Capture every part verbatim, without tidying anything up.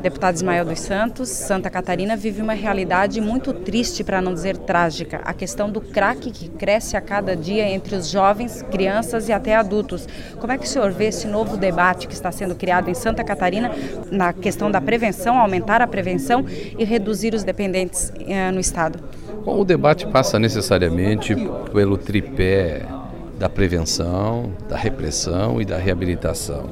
Deputado Ismael dos Santos, Santa Catarina vive uma realidade muito triste, para não dizer trágica, a questão do crack que cresce a cada dia entre os jovens, crianças e até adultos. Como é que o senhor vê esse novo debate que está sendo criado em Santa Catarina na questão da prevenção, aumentar a prevenção e reduzir os dependentes eh, no estado? Bom, o debate passa necessariamente pelo tripé da prevenção, da repressão e da reabilitação.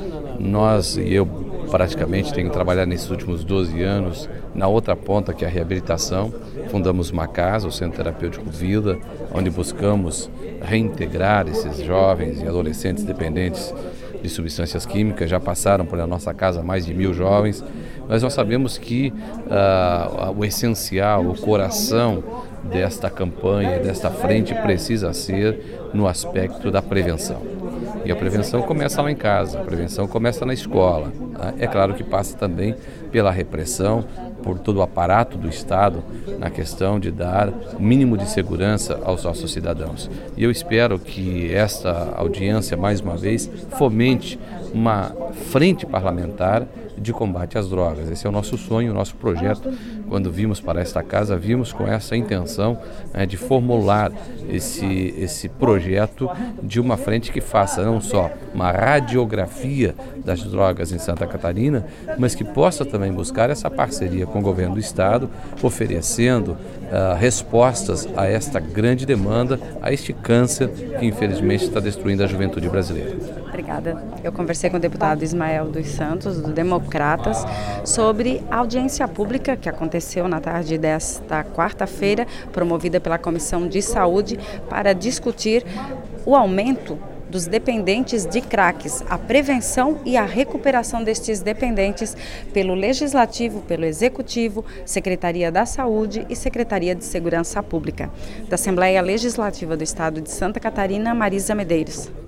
Nós, e eu praticamente tenho trabalhado nesses últimos doze anos na outra ponta, que é a reabilitação. Fundamos uma casa, o Centro Terapêutico Vida, onde buscamos reintegrar esses jovens e adolescentes dependentes de substâncias químicas. Já passaram por nossa casa mais de mil jovens, mas nós sabemos que uh, o essencial, o coração desta campanha, desta frente, precisa ser no aspecto da prevenção. E a prevenção começa lá em casa, a prevenção começa na escola. Tá? É claro que passa também pela repressão, por todo o aparato do Estado na questão de dar o mínimo de segurança aos nossos cidadãos. E eu espero que esta audiência, mais uma vez, fomente uma frente parlamentar de combate às drogas. Esse é o nosso sonho, o nosso projeto. Quando vimos para esta casa, vimos com essa intenção, né, de formular esse, esse projeto de uma frente que faça não só uma radiografia das drogas em Santa Catarina, mas que possa também buscar essa parceria com o governo do Estado, oferecendo uh, respostas a esta grande demanda, a este câncer que infelizmente está destruindo a juventude brasileira. Obrigada. Eu conversei com o deputado Ismael dos Santos, do Democratas, sobre a audiência pública que aconteceu na tarde desta quarta-feira, promovida pela Comissão de Saúde, para discutir o aumento dos dependentes de crack, a prevenção e a recuperação destes dependentes pelo Legislativo, pelo Executivo, Secretaria da Saúde e Secretaria de Segurança Pública. Da Assembleia Legislativa do Estado de Santa Catarina, Marisa Medeiros.